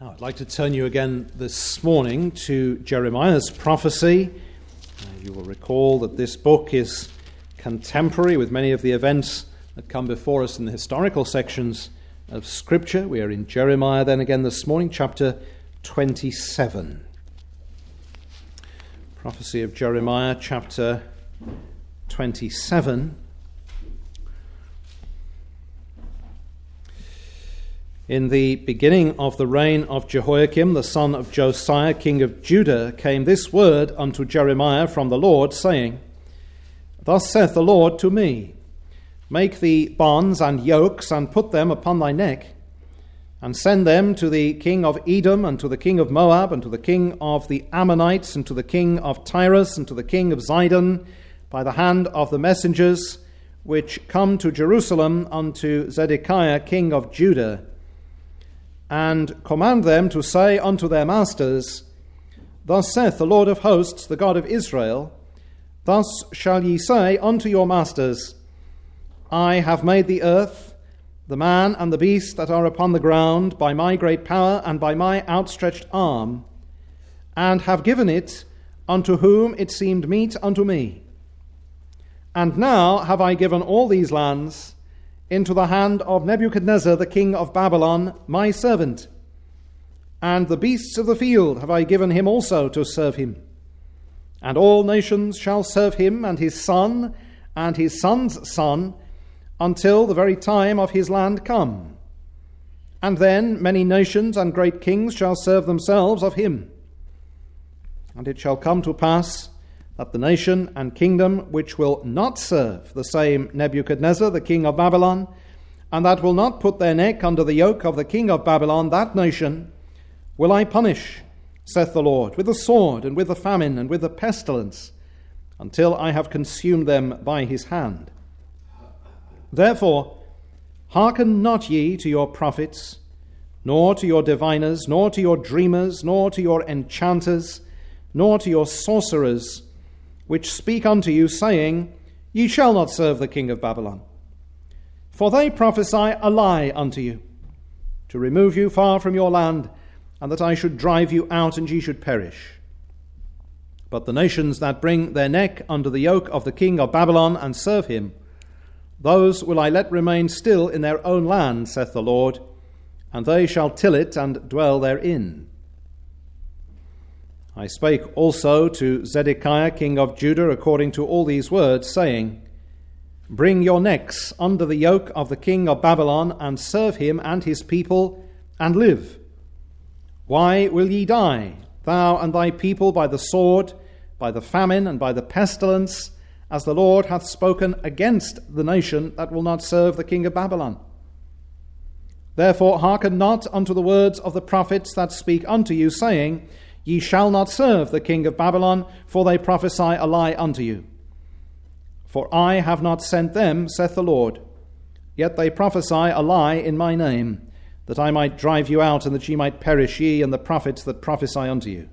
Now, I'd like to turn you again this morning to Jeremiah's prophecy. You will recall that this book is contemporary with many of the events that come before us in the historical sections of Scripture. We are in Jeremiah then again this morning, chapter 27. Prophecy of Jeremiah, chapter 27. In the beginning of the reign of Jehoiakim, the son of Josiah, king of Judah, came this word unto Jeremiah from the Lord, saying, Thus saith the Lord to me, Make thee bonds and yokes, and put them upon thy neck, and send them to the king of Edom, and to the king of Moab, and to the king of the Ammonites, and to the king of Tyrus, and to the king of Zidon, by the hand of the messengers which come to Jerusalem unto Zedekiah, king of Judah, and command them to say unto their masters, Thus saith the Lord of hosts, the God of Israel, Thus shall ye say unto your masters, I have made the earth, the man and the beast that are upon the ground, by my great power and by my outstretched arm, and have given it unto whom it seemed meet unto me. And now have I given all these lands into the hand of Nebuchadnezzar the king of Babylon, my servant. And the beasts of the field have I given him also to serve him. And all nations shall serve him, and his son, and his son's son, until the very time of his land come. And then many nations and great kings shall serve themselves of him. And it shall come to pass that the nation and kingdom which will not serve the same Nebuchadnezzar, the king of Babylon, and that will not put their neck under the yoke of the king of Babylon, that nation will I punish, saith the Lord, with the sword and with the famine and with the pestilence, until I have consumed them by his hand. Therefore, hearken not ye to your prophets, nor to your diviners, nor to your dreamers, nor to your enchanters, nor to your sorcerers, which speak unto you, saying, Ye shall not serve the king of Babylon. For they prophesy a lie unto you, to remove you far from your land, and that I should drive you out, and ye should perish. But the nations that bring their neck under the yoke of the king of Babylon, and serve him, those will I let remain still in their own land, saith the Lord, and they shall till it and dwell therein. I spake also to Zedekiah, king of Judah, according to all these words, saying, Bring your necks under the yoke of the king of Babylon, and serve him and his people, and live. Why will ye die, thou and thy people, by the sword, by the famine, and by the pestilence, as the Lord hath spoken against the nation that will not serve the king of Babylon? Therefore hearken not unto the words of the prophets that speak unto you, saying, Ye shall not serve the king of Babylon, for they prophesy a lie unto you. For I have not sent them, saith the Lord. Yet they prophesy a lie in my name, that I might drive you out, and that ye might perish, ye and the prophets that prophesy unto you.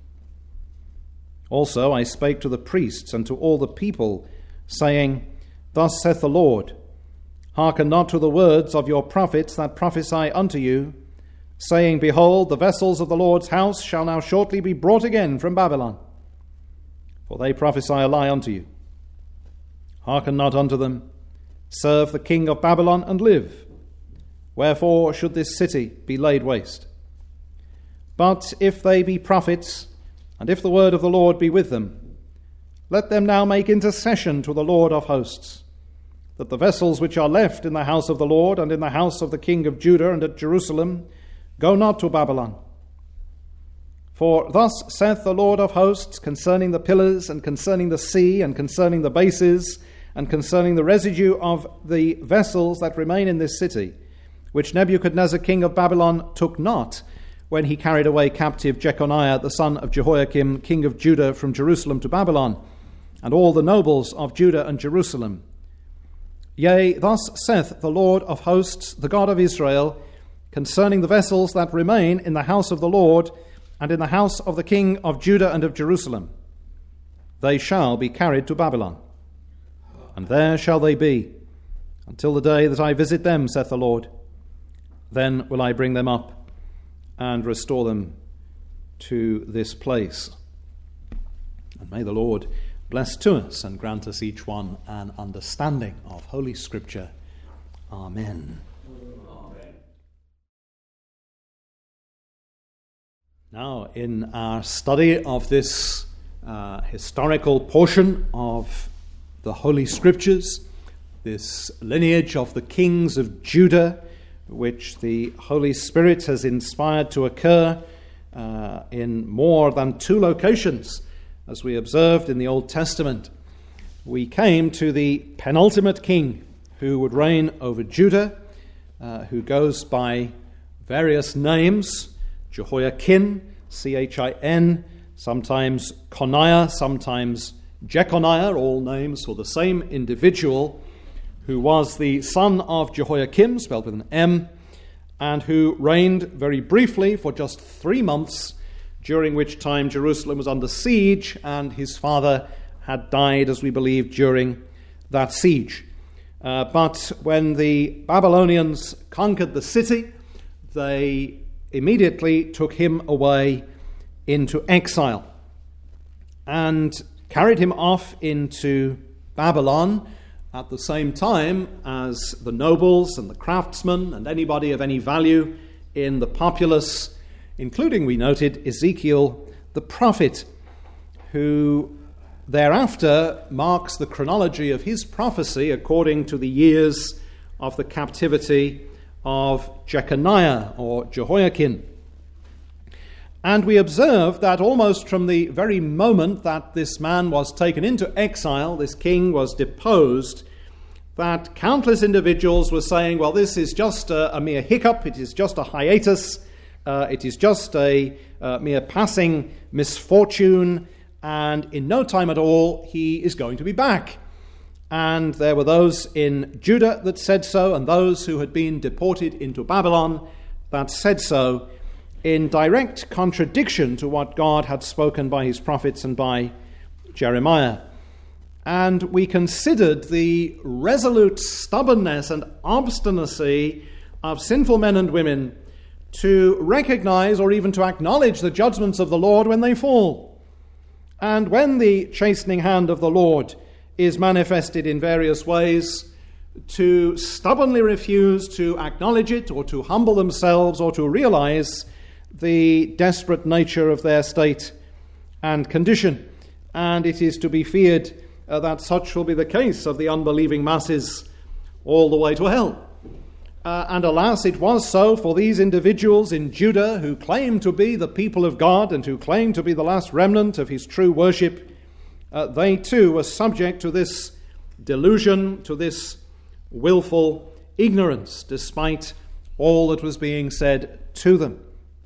Also I spake to the priests and to all the people, saying, Thus saith the Lord, Hearken not to the words of your prophets that prophesy unto you, saying, Behold, the vessels of the Lord's house shall now shortly be brought again from Babylon. For they prophesy a lie unto you. Hearken not unto them. Serve the king of Babylon and live. Wherefore should this city be laid waste? But if they be prophets, and if the word of the Lord be with them, let them now make intercession to the Lord of hosts, that the vessels which are left in the house of the Lord and in the house of the king of Judah and at Jerusalem go not to Babylon. For thus saith the Lord of hosts concerning the pillars, and concerning the sea, and concerning the bases, and concerning the residue of the vessels that remain in this city, which Nebuchadnezzar king of Babylon took not, when he carried away captive Jeconiah the son of Jehoiakim king of Judah from Jerusalem to Babylon, and all the nobles of Judah and Jerusalem. Yea, thus saith the Lord of hosts, the God of Israel, concerning the vessels that remain in the house of the Lord, and in the house of the king of Judah and of Jerusalem. They shall be carried to Babylon, and there shall they be, until the day that I visit them, saith the Lord. Then will I bring them up, and restore them to this place. And may the Lord bless to us and grant us each one an understanding of Holy Scripture. Amen. Amen. Now, in our study of this historical portion of the Holy Scriptures, this lineage of the kings of Judah, which the Holy Spirit has inspired to occur in more than 2 locations, as we observed in the Old Testament, we came to the penultimate king who would reign over Judah, who goes by various names: Jehoiakim, Chin, sometimes Coniah, sometimes Jeconiah, all names for the same individual, who was the son of Jehoiakim, spelled with an M, and who reigned very briefly for just 3 months, during which time Jerusalem was under siege, and his father had died, as we believe, during that siege. But when the Babylonians conquered the city, they immediately took him away into exile and carried him off into Babylon at the same time as the nobles and the craftsmen and anybody of any value in the populace, including, we noted, Ezekiel the prophet, who thereafter marks the chronology of his prophecy according to the years of the captivity of Jeconiah or Jehoiakim. And we observe that almost from the very moment that this man was taken into exile, this king was deposed, that countless individuals were saying, well, this is just a mere hiccup, it is just a hiatus, it is just a mere passing misfortune, and in no time at all he is going to be back. And there were those in Judah that said so, and those who had been deported into Babylon that said so, in direct contradiction to what God had spoken by his prophets and by Jeremiah. And we considered the resolute stubbornness and obstinacy of sinful men and women to recognize or even to acknowledge the judgments of the Lord when they fall. And when the chastening hand of the Lord is manifested in various ways, to stubbornly refuse to acknowledge it or to humble themselves or to realize the desperate nature of their state and condition. And it is to be feared that such will be the case of the unbelieving masses all the way to hell. And alas, it was so for these individuals in Judah who claim to be the people of God and who claim to be the last remnant of his true worship. They too were subject to this delusion, to this willful ignorance, despite all that was being said to them.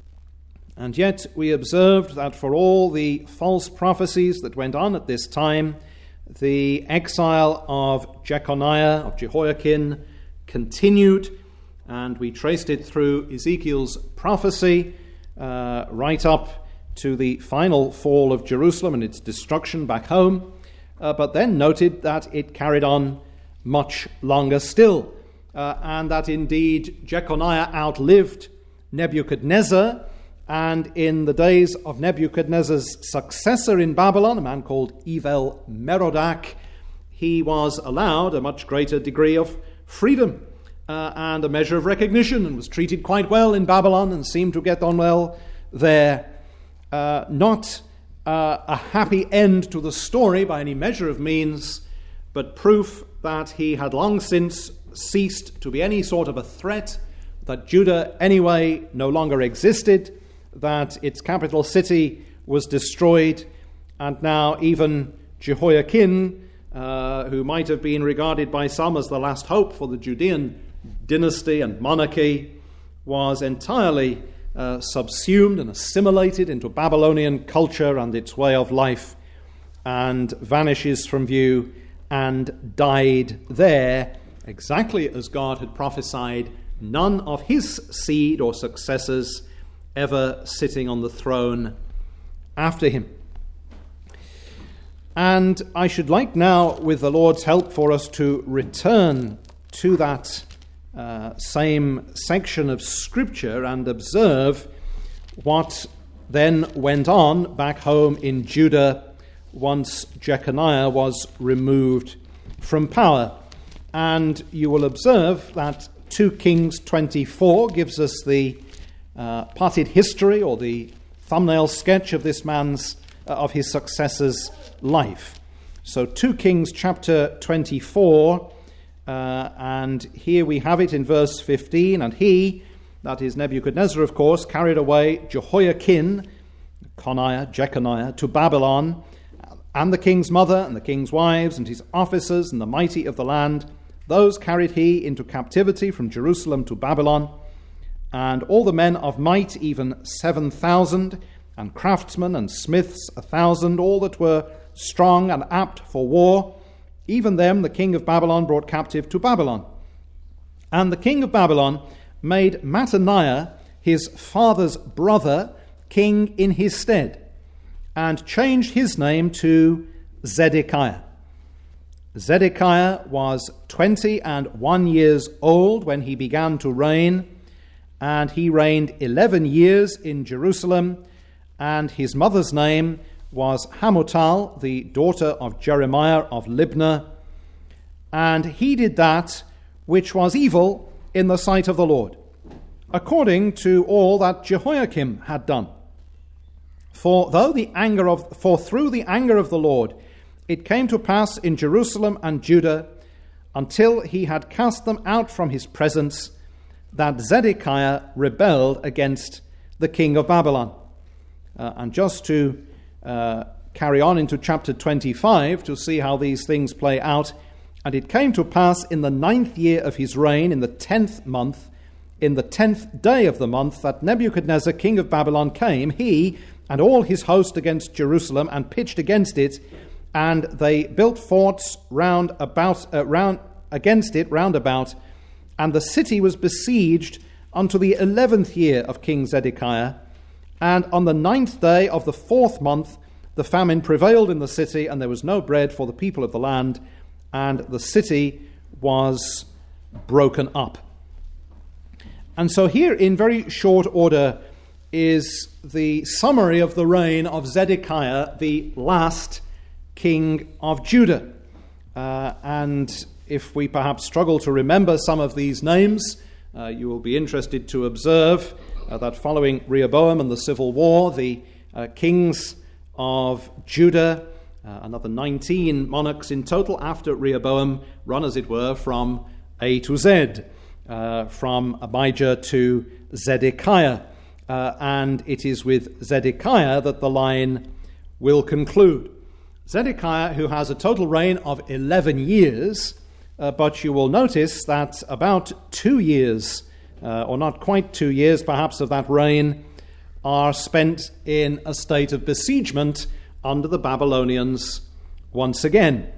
And yet we observed that for all the false prophecies that went on at this time, the exile of Jeconiah, of Jehoiakim, continued, and we traced it through Ezekiel's prophecy right up to the final fall of Jerusalem and its destruction back home, but then noted that it carried on much longer still, and that indeed Jeconiah outlived Nebuchadnezzar, and in the days of Nebuchadnezzar's successor in Babylon, a man called Evil-Merodach, he was allowed a much greater degree of freedom and a measure of recognition, and was treated quite well in Babylon and seemed to get on well there. Not a happy end to the story by any measure of means, but proof that he had long since ceased to be any sort of a threat, that Judah anyway no longer existed, that its capital city was destroyed, and now even Jehoiakim, who might have been regarded by some as the last hope for the Judean dynasty and monarchy, was entirely subsumed and assimilated into Babylonian culture and its way of life, and vanishes from view and died there, exactly as God had prophesied, none of his seed or successors ever sitting on the throne after him. And I should like now, with the Lord's help, for us to return to that same section of Scripture and observe what then went on back home in Judah once Jeconiah was removed from power. And you will observe that 2 Kings 24 gives us the potted history, or the thumbnail sketch of this man's, of his successor's life. So 2 Kings chapter 24, and here we have it in verse 15, and he, that is Nebuchadnezzar of course, carried away Jehoiakim, Jeconiah, to Babylon, and the king's mother, and the king's wives, and his officers, and the mighty of the land. Those carried he into captivity from Jerusalem to Babylon, and all the men of might, even 7,000, and craftsmen and smiths 1,000, all that were strong and apt for war. Even them the king of Babylon brought captive to Babylon. And the king of Babylon made Mattaniah, his father's brother, king in his stead, and changed his name to Zedekiah. Zedekiah was 21 years old when he began to reign, and he reigned 11 years in Jerusalem, and his mother's name was Hamutal, the daughter of Jeremiah of Libnah, and he did that which was evil in the sight of the Lord, according to all that Jehoiakim had done. For through the anger of the Lord it came to pass in Jerusalem and Judah, until he had cast them out from his presence, that Zedekiah rebelled against the king of Babylon. And just to carry on into chapter 25 to see how these things play out. And it came to pass in the 9th year of his reign, in the 10th month, in the 10th day of the month, that Nebuchadnezzar, king of Babylon, came, he and all his host, against Jerusalem, and pitched against it, and they built forts round about, and the city was besieged unto the 11th year of King Zedekiah. And on the 9th day of the 4th month, the famine prevailed in the city, and there was no bread for the people of the land, and the city was broken up. And so here, in very short order, is the summary of the reign of Zedekiah, the last king of Judah. And if we perhaps struggle to remember some of these names, you will be interested to observe that following Rehoboam and the civil war, the kings of Judah, another 19 monarchs in total after Rehoboam, run, as it were, from A to Z, from Abijah to Zedekiah. And it is with Zedekiah that the line will conclude. Zedekiah, who has a total reign of 11 years, but you will notice that about 2 years, or not quite 2 years perhaps, of that reign are spent in a state of besiegement under the Babylonians once again.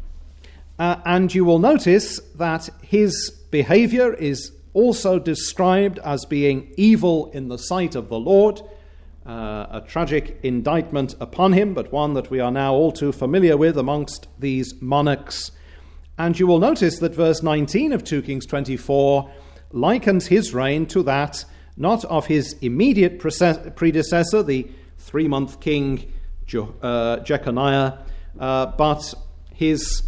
And you will notice that his behavior is also described as being evil in the sight of the Lord, a tragic indictment upon him, but one that we are now all too familiar with amongst these monarchs. And you will notice that verse 19 of 2 Kings 24 likens his reign to that not of his immediate predecessor, the 3-month king Jeconiah, but his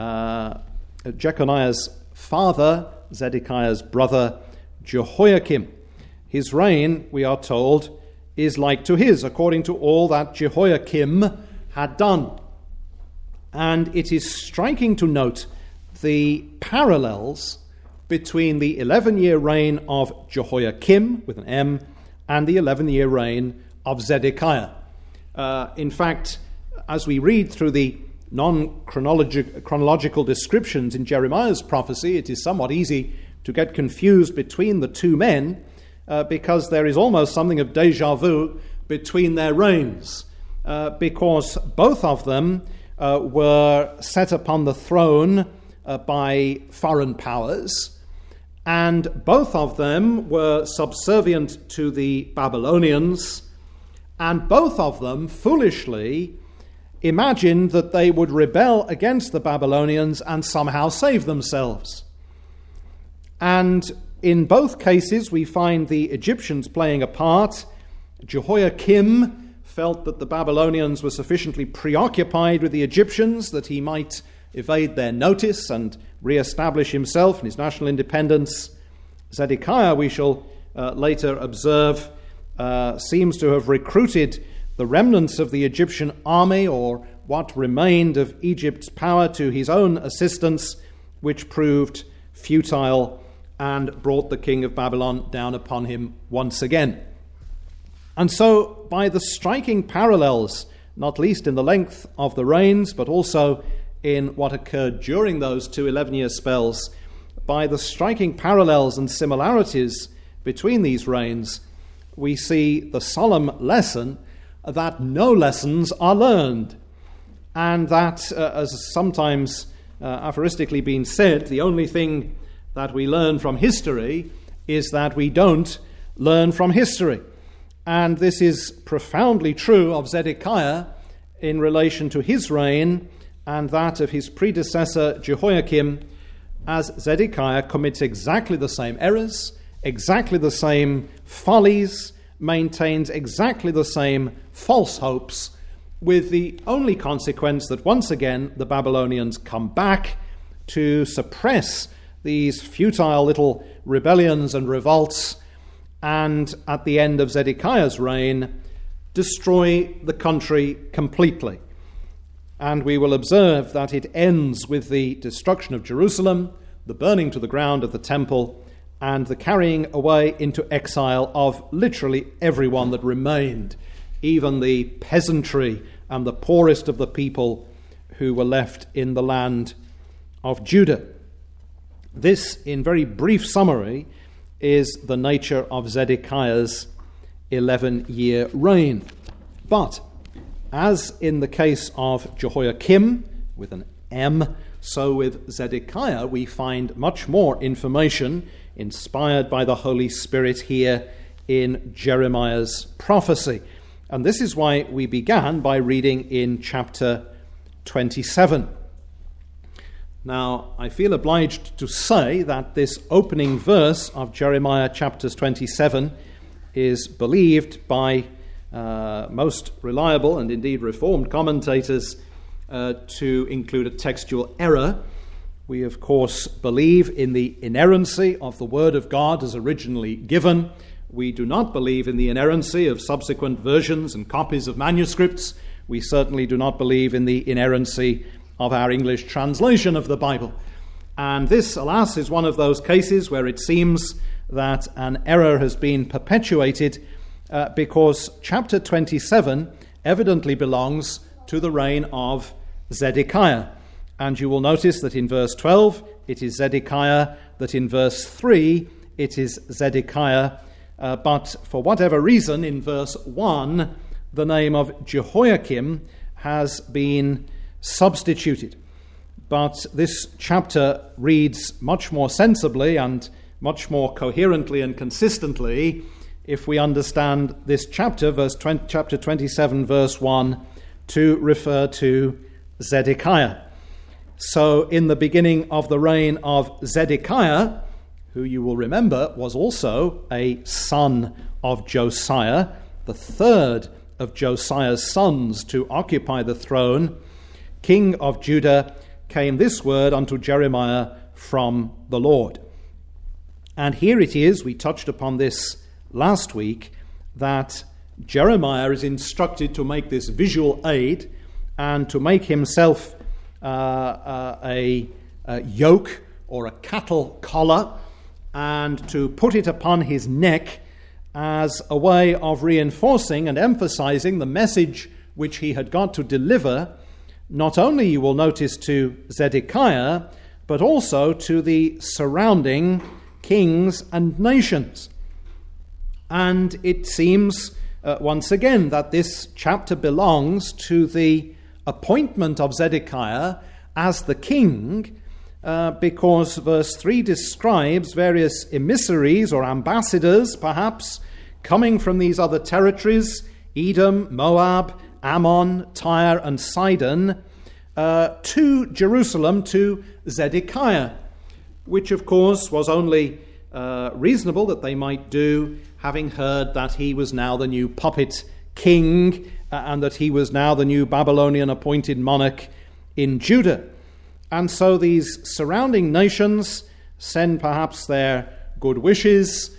Jeconiah's father, Zedekiah's brother, Jehoiakim. His reign, we are told, is like to his, according to all that Jehoiakim had done. And it is striking to note the parallels between the 11-year reign of Jehoiakim, with an M, and the 11-year reign of Zedekiah. In fact, as we read through the non-chronological descriptions in Jeremiah's prophecy, it is somewhat easy to get confused between the two men, because there is almost something of déjà vu between their reigns, because both of them were set upon the throne by foreign powers, and both of them were subservient to the Babylonians, and both of them foolishly imagined that they would rebel against the Babylonians and somehow save themselves. And in both cases, we find the Egyptians playing a part, Jehoiakim felt that the Babylonians were sufficiently preoccupied with the Egyptians that he might evade their notice and re-establish himself and his national independence. Zedekiah, we shall later observe, seems to have recruited the remnants of the Egyptian army, or what remained of Egypt's power, to his own assistance, which proved futile and brought the king of Babylon down upon him once again. And so, by the striking parallels, not least in the length of the reigns, but also in what occurred during those 2 11-year spells, by the striking parallels and similarities between these reigns, we see the solemn lesson that no lessons are learned, and that, as sometimes aphoristically been said, the only thing that we learn from history is that we don't learn from history. And this is profoundly true of Zedekiah in relation to his reign and that of his predecessor Jehoiakim, as Zedekiah commits exactly the same errors, exactly the same follies, maintains exactly the same false hopes, with the only consequence that once again the Babylonians come back to suppress these futile little rebellions and revolts, and at the end of Zedekiah's reign, destroy the country completely. And we will observe that it ends with the destruction of Jerusalem, the burning to the ground of the temple, and the carrying away into exile of literally everyone that remained, even the peasantry and the poorest of the people who were left in the land of Judah. This, in very brief summary, is the nature of Zedekiah's 11-year reign. But, as in the case of Jehoiakim, with an M, so with Zedekiah we find much more information inspired by the Holy Spirit here in Jeremiah's prophecy. And this is why we began by reading in chapter 27. Now, I feel obliged to say that this opening verse of Jeremiah chapters 27 is believed by most reliable and indeed reformed commentators to include a textual error. We, of course, believe in the inerrancy of the Word of God as originally given. We do not believe in the inerrancy of subsequent versions and copies of manuscripts. We certainly do not believe in the inerrancy of our English translation of the Bible. And this, alas, is one of those cases where it seems that an error has been perpetuated because chapter 27 evidently belongs to the reign of Zedekiah. And you will notice that in verse 12 it is Zedekiah, that in verse 3 it is Zedekiah, but for whatever reason in verse 1 the name of Jehoiakim has been substituted. But this chapter reads much more sensibly and much more coherently and consistently if we understand this chapter, chapter 27, verse 1, to refer to Zedekiah. So in the beginning of the reign of Zedekiah, who you will remember was also a son of Josiah, the third of Josiah's sons to occupy the throne, king of Judah, came this word unto Jeremiah from the Lord. And here it is, we touched upon this last week, that Jeremiah is instructed to make this visual aid and to make himself a yoke or a cattle collar and to put it upon his neck as a way of reinforcing and emphasizing the message which he had got to deliver, not only, you will notice, to Zedekiah, but also to the surrounding kings and nations. And it seems, once again, that this chapter belongs to the appointment of Zedekiah as the king, because verse 3 describes various emissaries or ambassadors, perhaps, coming from these other territories, Edom, Moab, Ammon, Tyre, and Sidon, to Jerusalem, to Zedekiah, which, of course, was only reasonable that they might do having heard that he was now the new puppet king and that he was now the new Babylonian appointed monarch in Judah. And so these surrounding nations send perhaps their good wishes,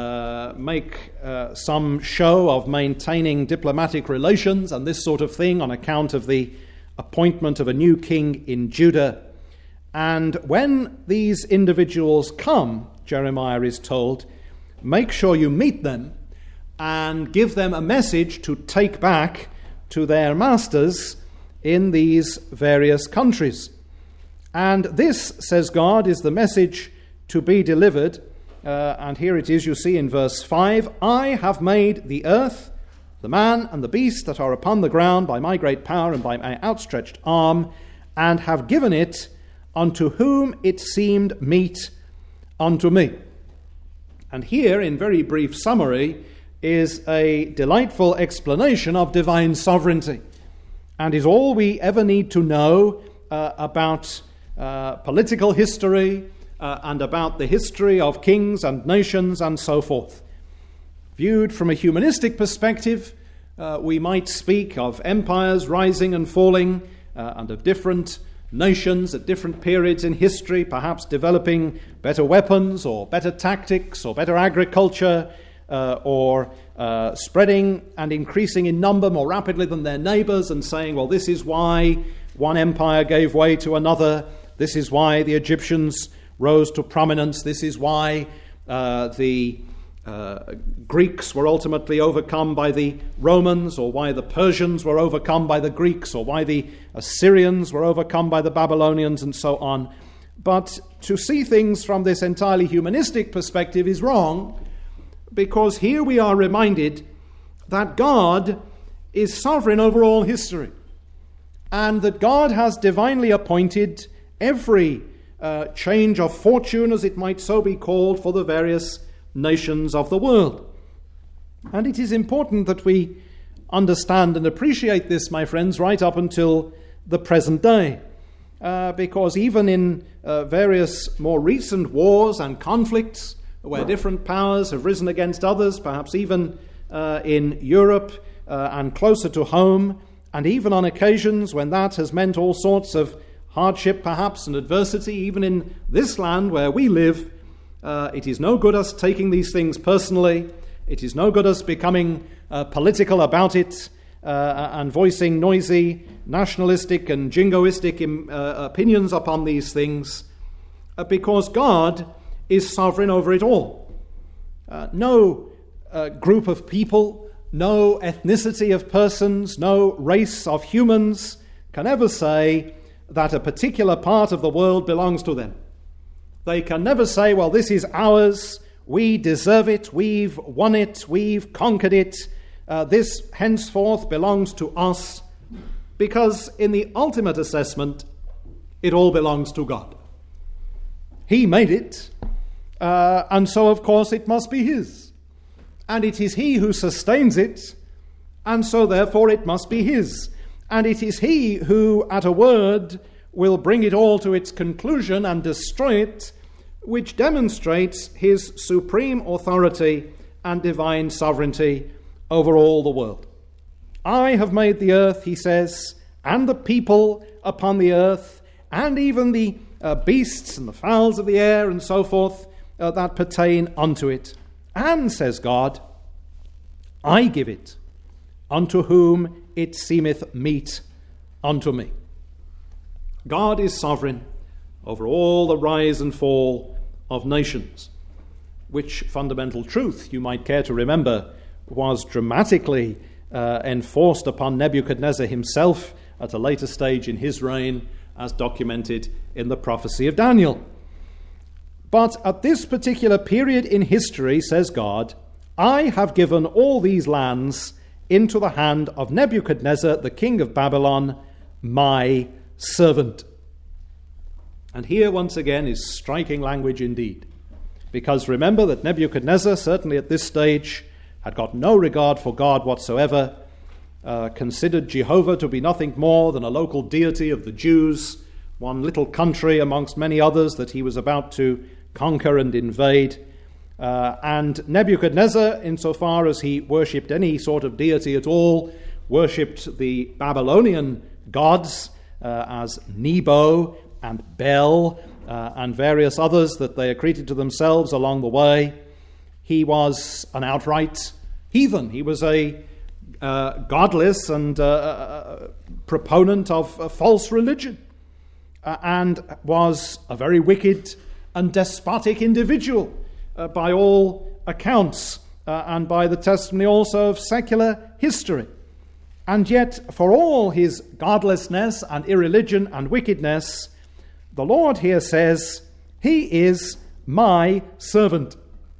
make some show of maintaining diplomatic relations and this sort of thing on account of the appointment of a new king in Judah. And when these individuals come, Jeremiah is told, make sure you meet them and give them a message to take back to their masters in these various countries. And this, says God, is the message to be delivered. And here it is, you see in verse 5, I have made the earth, the man and the beast that are upon the ground by my great power and by my outstretched arm, and have given it unto whom it seemed meet unto me. And here, in very brief summary, is a delightful explanation of divine sovereignty, and is all we ever need to know about political history and about the history of kings and nations and so forth. Viewed from a humanistic perspective, we might speak of empires rising and falling and of different nations at different periods in history, perhaps developing better weapons or better tactics or better agriculture or spreading and increasing in number more rapidly than their neighbors and saying, well, this is why one empire gave way to another. This is why the Egyptians rose to prominence. This is why the Greeks were ultimately overcome by the Romans, or why the Persians were overcome by the Greeks, or why the Assyrians were overcome by the Babylonians, and so on. But to see things from this entirely humanistic perspective is wrong, because here we are reminded that God is sovereign over all history, and that God has divinely appointed every change of fortune, as it might so be called, for the various nations of the world. And it is important that we understand and appreciate this, my friends, right up until the present day, because even in various more recent wars and conflicts where different powers have risen against others, perhaps even in Europe and closer to home, and even on occasions when that has meant all sorts of hardship perhaps and adversity, even in this land where we live, it is no good us taking these things personally. It is no good us becoming political about it and voicing noisy, nationalistic and jingoistic opinions upon these things, because God is sovereign over it all. No group of people, no ethnicity of persons, no race of humans can ever say that a particular part of the world belongs to them. They can never say, well, this is ours, we deserve it, we've won it, we've conquered it, this henceforth belongs to us, because in the ultimate assessment, it all belongs to God. He made it, and so of course it must be his. And it is he who sustains it, and so therefore it must be his. And it is he who, at a word, will bring it all to its conclusion and destroy it, which demonstrates his supreme authority and divine sovereignty over all the world. I have made the earth, he says, and the people upon the earth, and even the beasts and the fowls of the air and so forth that pertain unto it. And, says God, I give it unto whom it seemeth meet unto me. God is sovereign over all the rise and fall of nations, which fundamental truth, you might care to remember, was dramatically enforced upon Nebuchadnezzar himself at a later stage in his reign, as documented in the prophecy of Daniel. But at this particular period in history, says God, I have given all these lands into the hand of Nebuchadnezzar, the king of Babylon, my servant. And here once again is striking language indeed, because remember that Nebuchadnezzar, certainly at this stage, had got no regard for God whatsoever, considered Jehovah to be nothing more than a local deity of the Jews, one little country amongst many others that he was about to conquer and invade. And Nebuchadnezzar, insofar as he worshipped any sort of deity at all, worshipped the Babylonian gods as Nebo and Bel and various others that they accreted to themselves along the way. He was an outright heathen. He was a godless and proponent of a false religion, and was a very wicked and despotic individual by all accounts, and by the testimony also of secular history. And yet, for all his godlessness and irreligion and wickedness, the Lord here says, he is my servant.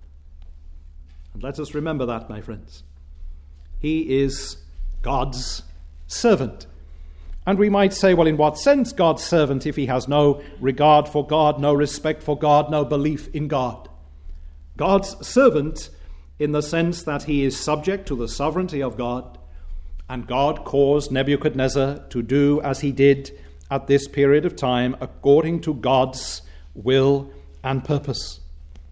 And let us remember that, my friends. He is God's servant. And we might say, well, in what sense God's servant if he has no regard for God, no respect for God, no belief in God? God's servant in the sense that he is subject to the sovereignty of God, and God caused Nebuchadnezzar to do as he did at this period of time according to God's will and purpose.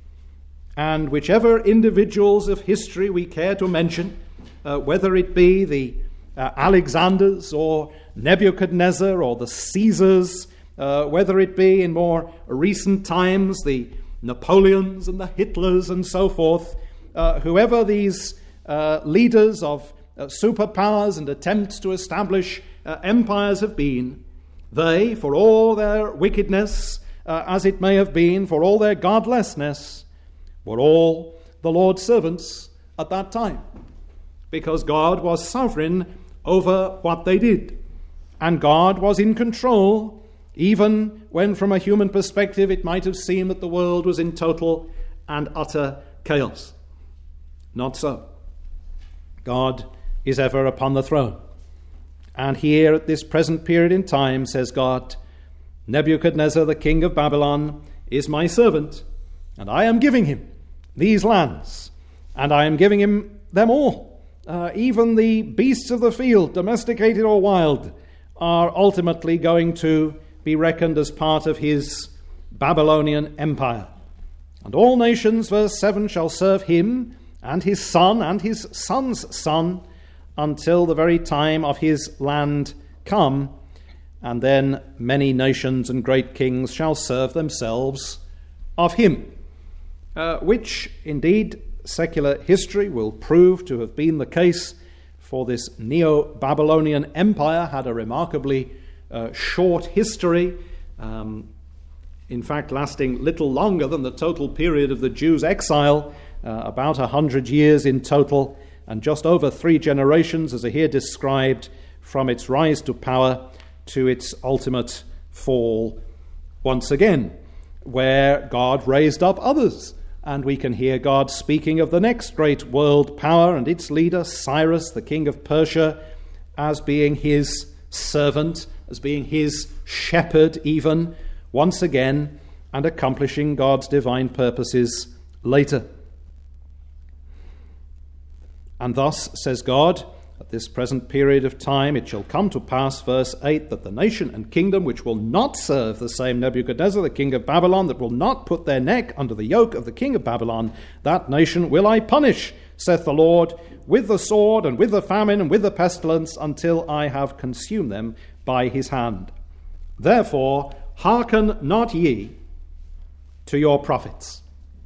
And whichever individuals of history we care to mention, whether it be the Alexanders or Nebuchadnezzar or the Caesars, whether it be in more recent times the Napoleons and the Hitlers and so forth, whoever these leaders of superpowers and attempts to establish empires have been, they, for all their wickedness, as it may have been, for all their godlessness, were all the Lord's servants at that time, because God was sovereign over what they did, and God was in control, even when from a human perspective it might have seemed that the world was in total and utter chaos. Not so. God is ever upon the throne. And here at this present period in time, says God, Nebuchadnezzar, the king of Babylon, is my servant, and I am giving him these lands, and I am giving him them all. Even the beasts of the field, domesticated or wild, are ultimately going to be reckoned as part of his Babylonian empire. And all nations, verse 7, shall serve him and his son's son, until the very time of his land come, and then many nations and great kings shall serve themselves of him. Which, indeed, secular history will prove to have been the case, for this Neo-Babylonian empire had a remarkably short history, in fact lasting little longer than the total period of the Jews' exile, about 100 years in total, and just over 3 generations, as are here described, from its rise to power to its ultimate fall once again, where God raised up others. And we can hear God speaking of the next great world power and its leader, Cyrus, the king of Persia, as being his servant, as being his shepherd even, once again, and accomplishing God's divine purposes later. And thus, says God, at this present period of time, it shall come to pass, verse 8, that the nation and kingdom which will not serve the same Nebuchadnezzar, the king of Babylon, that will not put their neck under the yoke of the king of Babylon, that nation will I punish, saith the Lord, with the sword and with the famine and with the pestilence, until I have consumed them by his hand. Therefore, hearken not ye to your prophets.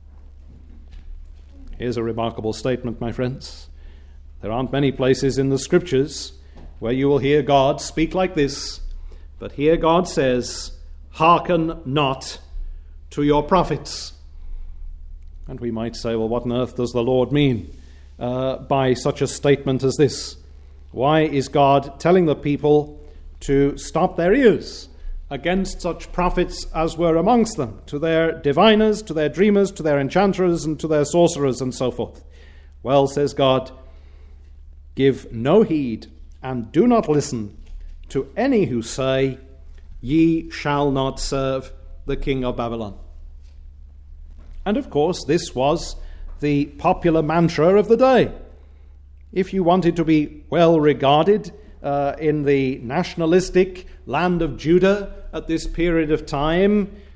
Here's a remarkable statement, my friends. There aren't many places in the Scriptures where you will hear God speak like this, but here God says, hearken not to your prophets. And we might say, well, what on earth does the Lord mean by such a statement as this? Why is God telling the people to stop their ears against such prophets as were amongst them, to their diviners, to their dreamers, to their enchanters, and to their sorcerers, and so forth? Well, says God, give no heed and do not listen to any who say, ye shall not serve the king of Babylon. And of course, this was the popular mantra of the day. If you wanted to be well regarded in the nationalistic land of Judah at this period of time,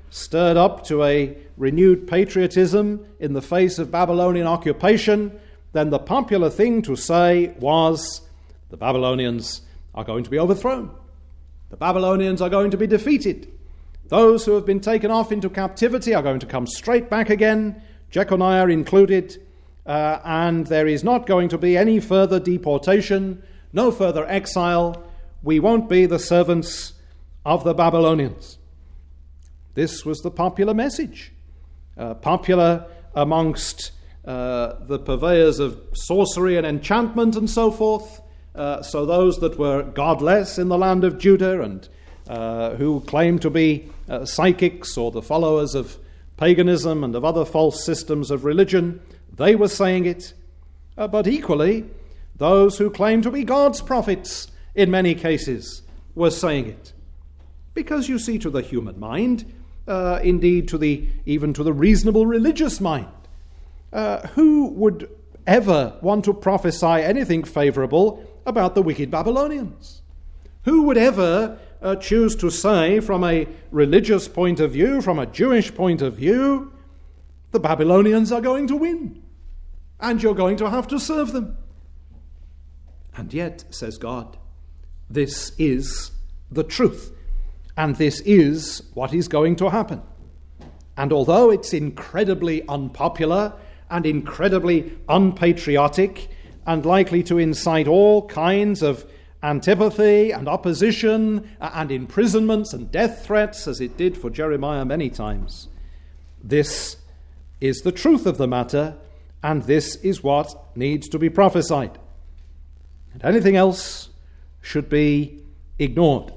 stirred up to a renewed patriotism in the face of Babylonian occupation, then the popular thing to say was, the Babylonians are going to be overthrown. The Babylonians are going to be defeated. Those who have been taken off into captivity are going to come straight back again, Jeconiah included, and there is not going to be any further deportation, no further exile. We won't be the servants of the Babylonians. This was the popular message, popular amongst the purveyors of sorcery and enchantment and so forth. So those that were godless in the land of Judah and who claimed to be psychics or the followers of paganism and of other false systems of religion, they were saying it. But equally, those who claimed to be God's prophets in many cases were saying it. Because you see, to the human mind, indeed even to the reasonable religious mind, who would ever want to prophesy anything favorable about the wicked Babylonians? Who would ever choose to say, from a religious point of view, from a Jewish point of view, the Babylonians are going to win, and you're going to have to serve them? And yet, says God, this is the truth, and this is what is going to happen. And although it's incredibly unpopular and incredibly unpatriotic and likely to incite all kinds of antipathy and opposition and imprisonments and death threats, as it did for Jeremiah many times, this is the truth of the matter, and this is what needs to be prophesied. And anything else should be ignored.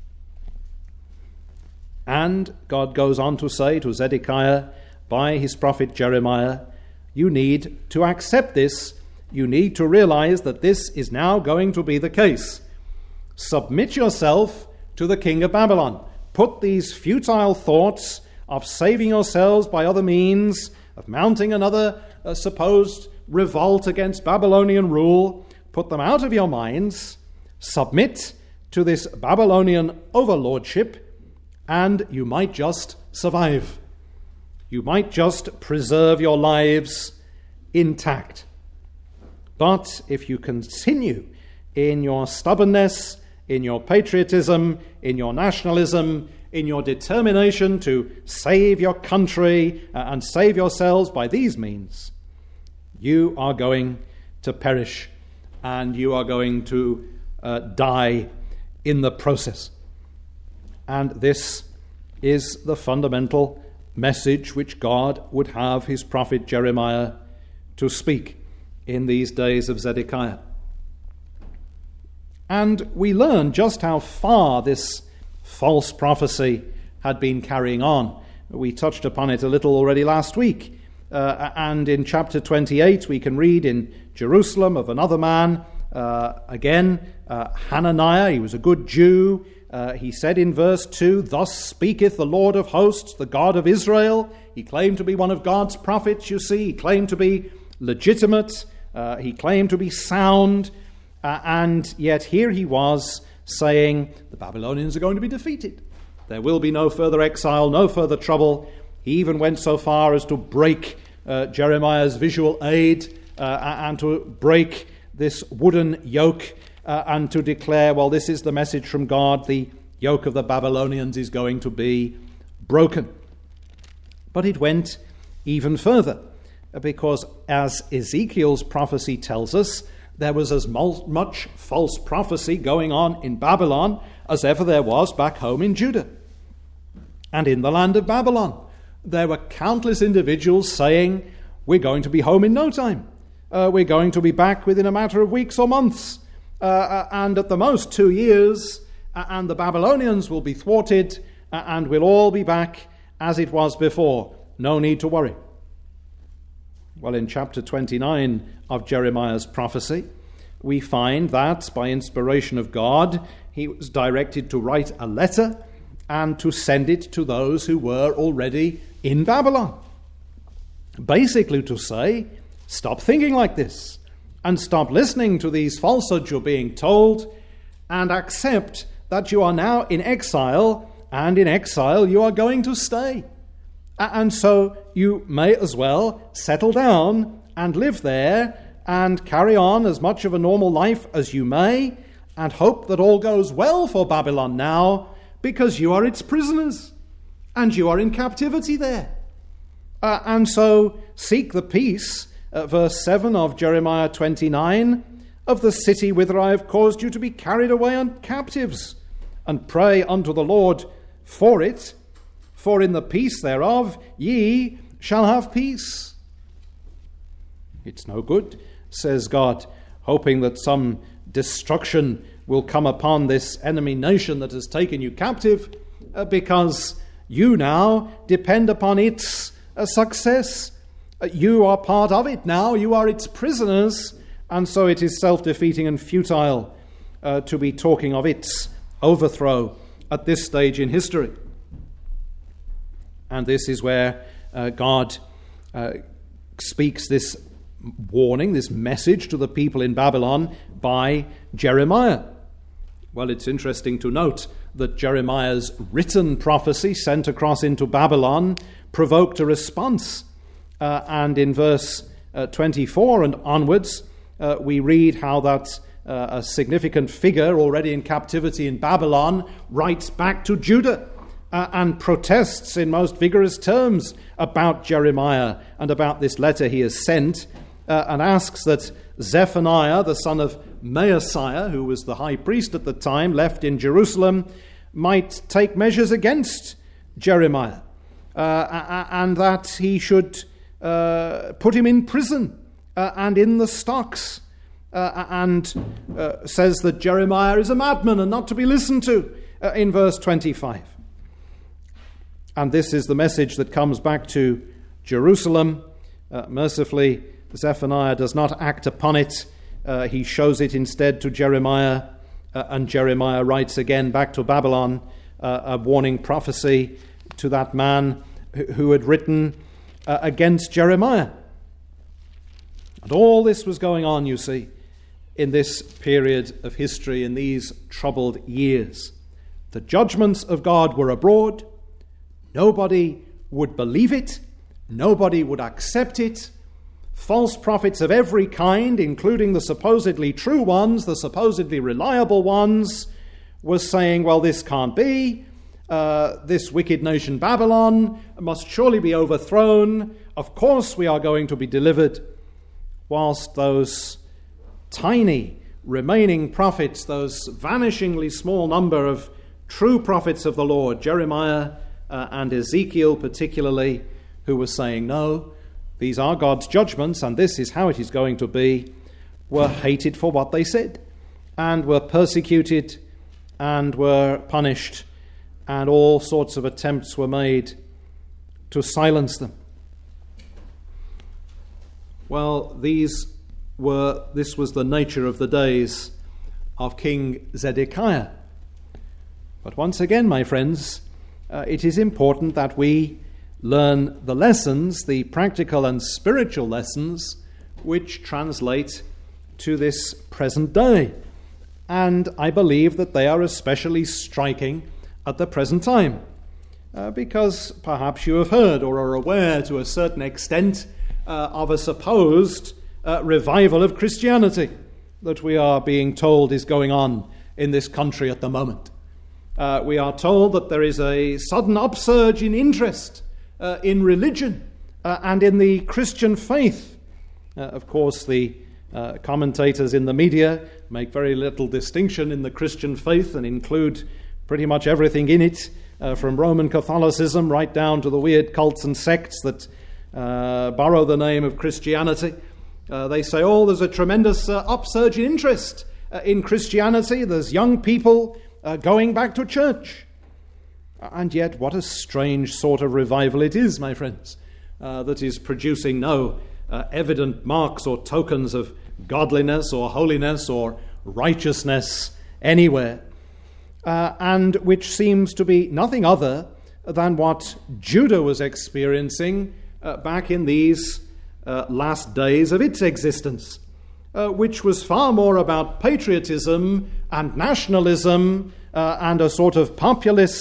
And God goes on to say to Zedekiah by his prophet Jeremiah, you need to accept this. You need to realize that this is now going to be the case. Submit yourself to the king of Babylon. Put these futile thoughts of saving yourselves by other means, of mounting another supposed revolt against Babylonian rule, put them out of your minds. Submit to this Babylonian overlordship, and you might just survive. You might just preserve your lives intact. But if you continue in your stubbornness, in your patriotism, in your nationalism, in your determination to save your country and save yourselves by these means, you are going to perish, and you are going to die in the process. And this is the fundamental message which God would have his prophet Jeremiah to speak in these days of Zedekiah. And we learn just how far this false prophecy had been carrying on. We touched upon it a little already last week. And in chapter 28, we can read in Jerusalem of another man, Hananiah. He was a good Jew. He said in verse 2, thus speaketh the Lord of hosts, the God of Israel. He claimed to be one of God's prophets, you see. He claimed to be legitimate. He claimed to be sound. And yet here he was saying, the Babylonians are going to be defeated. There will be no further exile, no further trouble. He even went so far as to break Jeremiah's visual aid and to break this wooden yoke and to declare, well, this is the message from God. The yoke of the Babylonians is going to be broken. But it went even further, because as Ezekiel's prophecy tells us, there was as much false prophecy going on in Babylon as ever there was back home in Judah. And in the land of Babylon, there were countless individuals saying, we're going to be home in no time. We're going to be back within a matter of weeks or months. And at the most 2 years, and the Babylonians will be thwarted, and we'll all be back as it was before. No need to worry. Well, in chapter 29 of Jeremiah's prophecy, we find that by inspiration of God, he was directed to write a letter and to send it to those who were already in Babylon. Basically to say, stop thinking like this and stop listening to these falsehoods you're being told and accept that you are now in exile and in exile you are going to stay. And so you may as well settle down and live there and carry on as much of a normal life as you may, and hope that all goes well for Babylon now, because you are its prisoners and you are in captivity there. And so seek the peace, verse 7 of Jeremiah 29, of the city whither I have caused you to be carried away on captives, and pray unto the Lord for it, for in the peace thereof ye shall have peace. It's no good, says God, hoping that some destruction will come upon this enemy nation that has taken you captive, because you now depend upon its success. You are part of it now. You are its prisoners, and so it is self-defeating and futile to be talking of its overthrow at this stage in history. And this is where God speaks this warning, this message to the people in Babylon by Jeremiah. Well, it's interesting to note that Jeremiah's written prophecy sent across into Babylon provoked a response. And in verse 24 and onwards, we read how that a significant figure already in captivity in Babylon writes back to Judah and protests in most vigorous terms about Jeremiah and about this letter he has sent, and asks that Zephaniah, the son of Maaseiah, who was the high priest at the time, left in Jerusalem, might take measures against Jeremiah, and that he should put him in prison and in the stocks, and says that Jeremiah is a madman and not to be listened to in verse 25. And this is the message that comes back to Jerusalem. Mercifully, Zephaniah does not act upon it. He shows it instead to Jeremiah, and Jeremiah writes again back to Babylon a warning prophecy to that man who had written against Jeremiah. And all this was going on, you see, in this period of history, in these troubled years. The judgments of God were abroad. Nobody would believe it. Nobody would accept it. False prophets of every kind, including the supposedly true ones, the supposedly reliable ones, were saying, well, this can't be. This wicked nation Babylon must surely be overthrown. Of course we are going to be delivered. Whilst those tiny remaining prophets, those vanishingly small number of true prophets of the Lord, Jeremiah and Ezekiel particularly, who were saying, no, these are God's judgments and this is how it is going to be, were hated for what they said, and were persecuted and were punished, and all sorts of attempts were made to silence them. Well, this was the nature of the days of King Zedekiah. But once again, my friends, it is important that we learn the lessons, the practical and spiritual lessons, which translate to this present day. And I believe that they are especially striking at the present time, because perhaps you have heard or are aware to a certain extent of a supposed revival of Christianity that we are being told is going on in this country at the moment. We are told that there is a sudden upsurge in interest in religion and in the Christian faith. Of course, the commentators in the media make very little distinction in the Christian faith and include pretty much everything in it, from Roman Catholicism right down to the weird cults and sects that borrow the name of Christianity. They say, there's a tremendous upsurge in interest in Christianity. There's young people going back to church. And yet, what a strange sort of revival it is, my friends, that is producing no evident marks or tokens of godliness or holiness or righteousness anywhere, and which seems to be nothing other than what Judah was experiencing back in these last days of its existence, which was far more about patriotism and nationalism and a sort of populist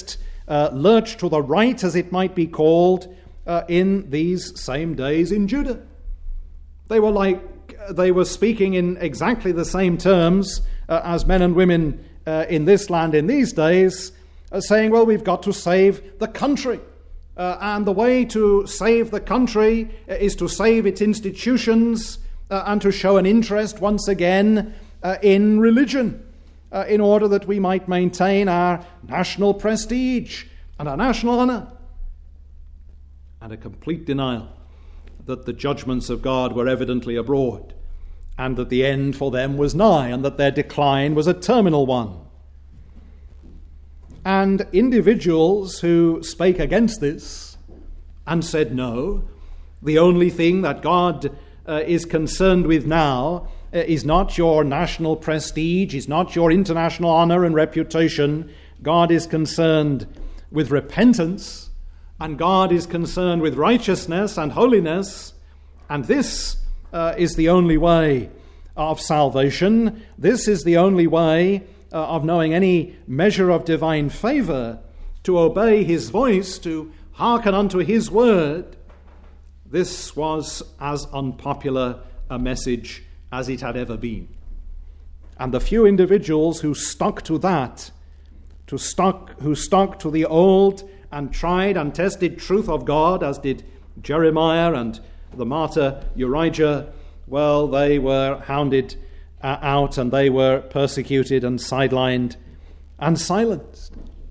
lurched to the right, as it might be called, in these same days in Judah. They were speaking in exactly the same terms as men and women in this land in these days, saying, well, we've got to save the country. And the way to save the country is to save its institutions and to show an interest once again in religion, in order that we might maintain our national prestige and our national honor. And a complete denial that the judgments of God were evidently abroad, and that the end for them was nigh, and that their decline was a terminal one. And individuals who spake against this and said, no, the only thing that God is concerned with now is not your national prestige, is not your international honor and reputation. God is concerned with repentance, and God is concerned with righteousness and holiness, and this is the only way of salvation. This is the only way of knowing any measure of divine favor, to obey his voice, to hearken unto his word. This was as unpopular a message as it had ever been. And the few individuals who stuck to that, who stuck to the old and tried and tested truth of God, as did Jeremiah and the martyr Urijah, well, they were hounded out, and they were persecuted and sidelined and silenced.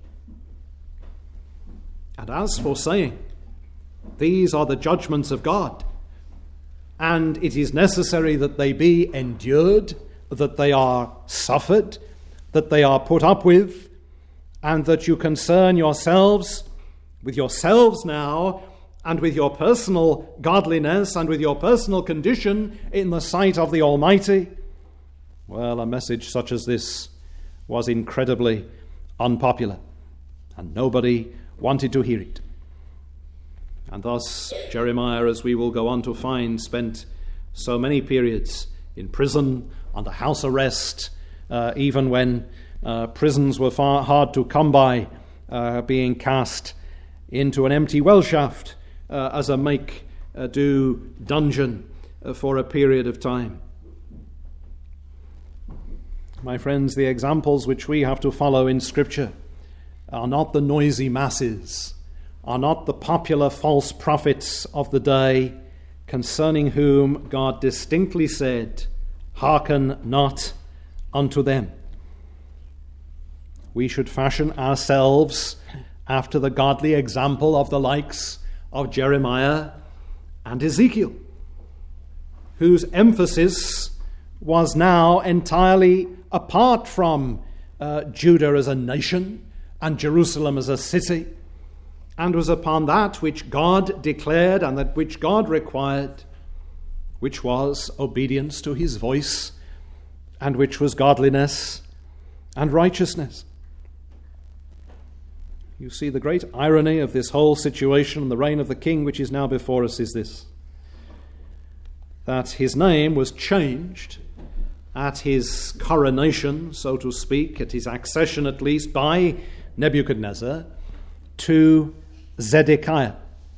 And as for saying, these are the judgments of God, and it is necessary that they be endured, that they are suffered, that they are put up with, and that you concern yourselves with yourselves now, and with your personal godliness, and with your personal condition in the sight of the Almighty. Well, a message such as this was incredibly unpopular, and nobody wanted to hear it. And thus Jeremiah, as we will go on to find, spent so many periods in prison, under house arrest, even when prisons were far hard to come by, being cast into an empty well shaft as a make-do dungeon for a period of time. My friends, the examples which we have to follow in Scripture are not the noisy masses, are not the popular false prophets of the day, concerning whom God distinctly said, hearken not unto them. We should fashion ourselves after the godly example of the likes of Jeremiah and Ezekiel, whose emphasis was now entirely apart from Judah as a nation and Jerusalem as a city, and was upon that which God declared and that which God required, which was obedience to his voice, and which was godliness and righteousness. You see, the great irony of this whole situation and the reign of the king which is now before us is this: that his name was changed at his coronation, so to speak, at his accession at least, by Nebuchadnezzar to Zedekiah.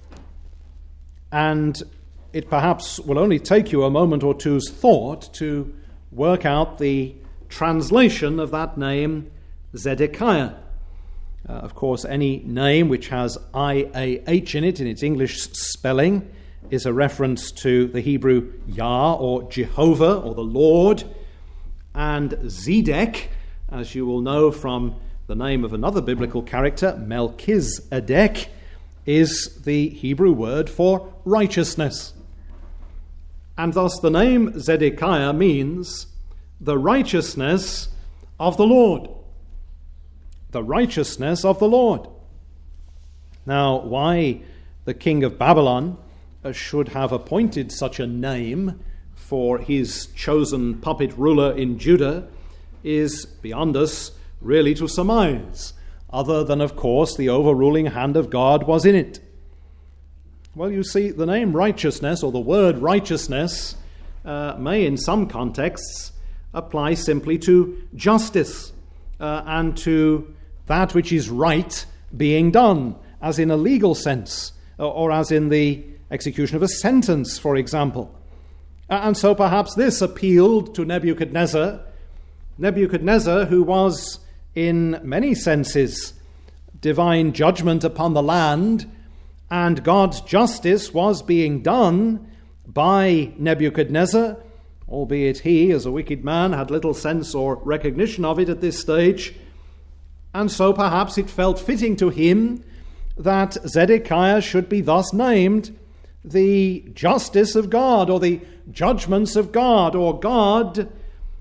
And it perhaps will only take you a moment or two's thought to work out the translation of that name, Zedekiah. Of course, any name which has I-A-H in it, in its English spelling, is a reference to the Hebrew Yah, or Jehovah, or the Lord. And Zedek, as you will know from the name of another biblical character, Melchizedek, is the Hebrew word for righteousness. And thus the name Zedekiah means the righteousness of the Lord. The righteousness of the Lord. Now, why the king of Babylon should have appointed such a name for his chosen puppet ruler in Judah is beyond us really to surmise, other than, of course, the overruling hand of God was in it. Well, you see, the name righteousness, or the word righteousness, may in some contexts apply simply to justice and to that which is right being done, as in a legal sense, or as in the execution of a sentence, for example. And so perhaps this appealed to Nebuchadnezzar, who was, in many senses, divine judgment upon the land, and God's justice was being done by Nebuchadnezzar, albeit he, as a wicked man, had little sense or recognition of it at this stage. And so perhaps it felt fitting to him that Zedekiah should be thus named the justice of God, or the judgments of God, or God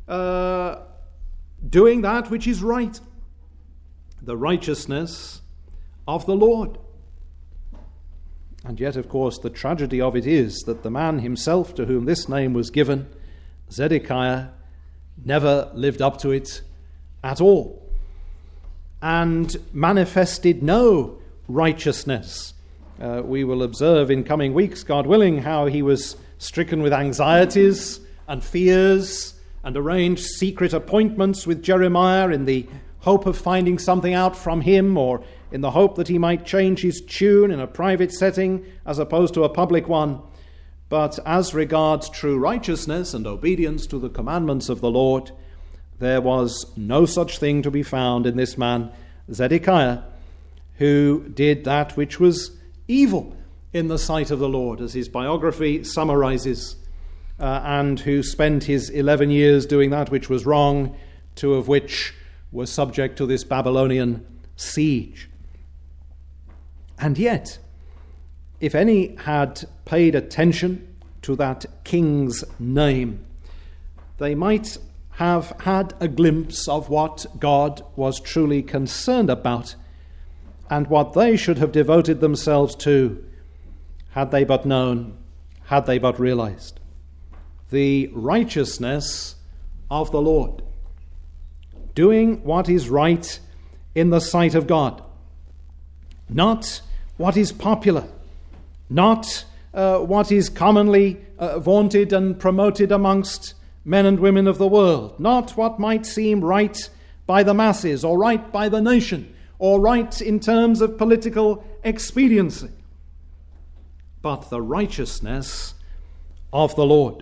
doing that which is right, the righteousness of the Lord. And yet, of course, the tragedy of it is that the man himself to whom this name was given, Zedekiah, never lived up to it at all, and manifested no righteousness. We will observe in coming weeks, God willing, how he was stricken with anxieties and fears and arranged secret appointments with Jeremiah in the hope of finding something out from him, or in the hope that he might change his tune in a private setting as opposed to a public one. But as regards true righteousness and obedience to the commandments of the Lord, there was no such thing to be found in this man, Zedekiah, who did that which was evil in the sight of the Lord, as his biography summarizes, and who spent his 11 years doing that which was wrong, 2 of which were subject to this Babylonian siege. And yet, if any had paid attention to that king's name, they might have had a glimpse of what God was truly concerned about, and what they should have devoted themselves to, had they but known, had they but realized. The righteousness of the Lord, doing what is right in the sight of God, not what is popular, not what is commonly vaunted and promoted amongst men and women of the world, not what might seem right by the masses, or right by the nation, or right in terms of political expediency, but the righteousness of the Lord.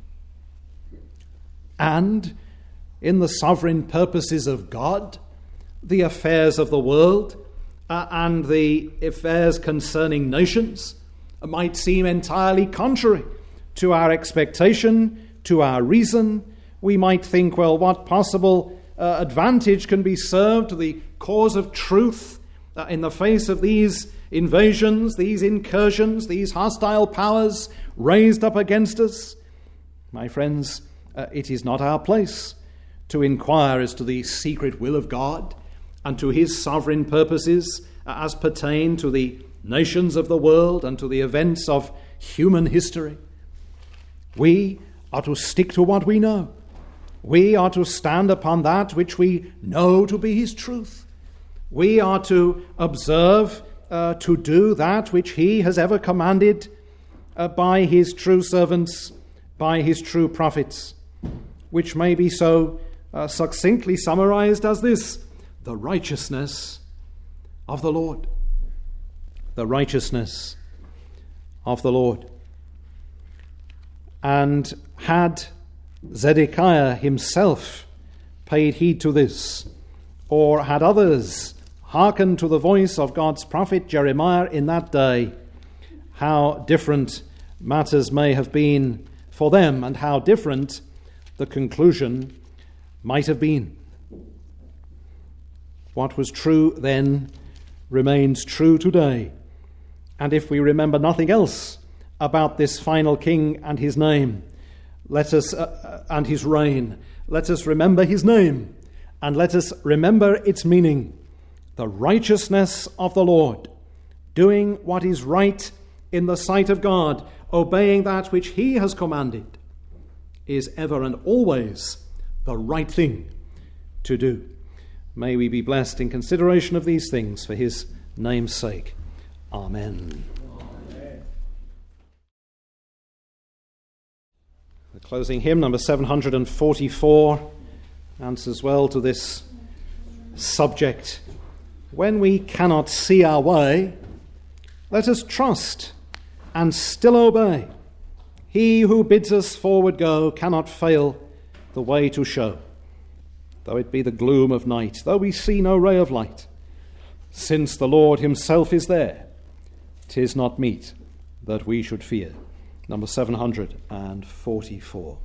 And in the sovereign purposes of God, the affairs of the world and the affairs concerning nations might seem entirely contrary to our expectation, to our reason. We might think, well, what possible advantage can be served to the cause of truth in the face of these invasions, these incursions, these hostile powers raised up against us? My friends, it is not our place to inquire as to the secret will of God and to his sovereign purposes as pertain to the nations of the world and to the events of human history. We are to stick to what we know. We are to stand upon that which we know to be his truth. We are to observe, to do that which he has ever commanded by his true servants, by his true prophets, which may be so succinctly summarized as this: the righteousness of the Lord. The righteousness of the Lord. And had Zedekiah himself paid heed to this, or had others hearkened to the voice of God's prophet Jeremiah in that day, how different matters may have been for them, and how different the conclusion might have been. What was true then remains true today. And if we remember nothing else about this final king and his name, let us and his reign, let us remember his name, and let us remember its meaning: the righteousness of the Lord, doing what is right in the sight of God, obeying that which he has commanded, is ever and always the right thing to do. May we be blessed in consideration of these things for his name's sake. Amen. Amen. The closing hymn, number 744, answers well to this subject when we cannot see our way, let us trust and still obey. He who bids us forward go cannot fail the way to show. Though it be the gloom of night, though we see no ray of light, since the Lord himself is there, 'tis not meet that we should fear. Number 744.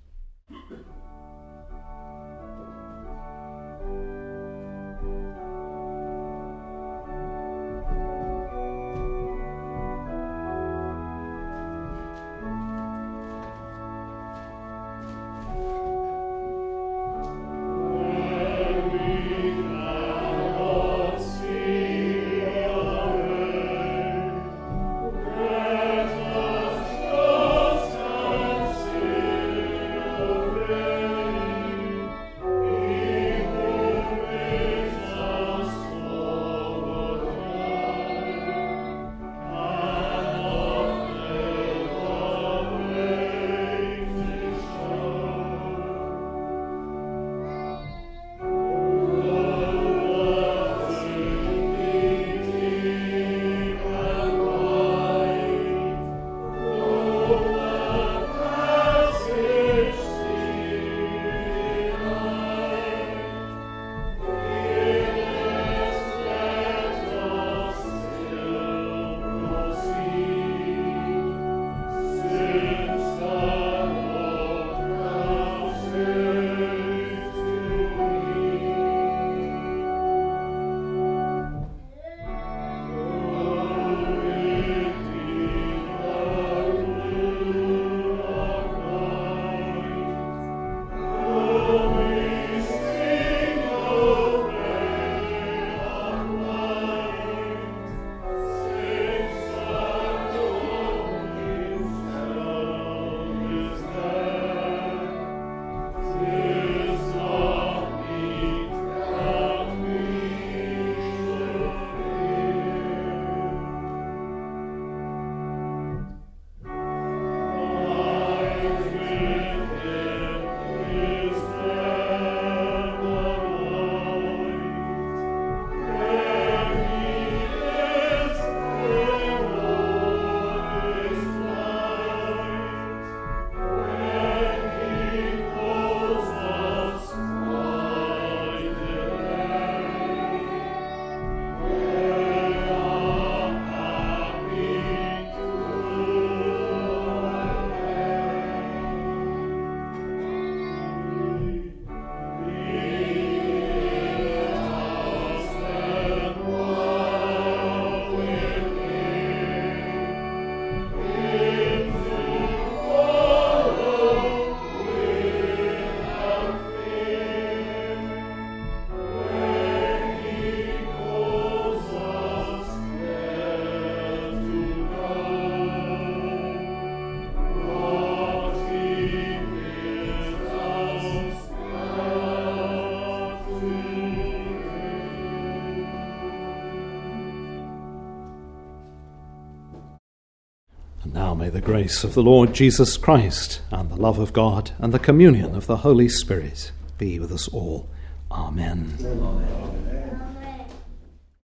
Now may the grace of the Lord Jesus Christ and the love of God and the communion of the Holy Spirit be with us all. Amen. Amen.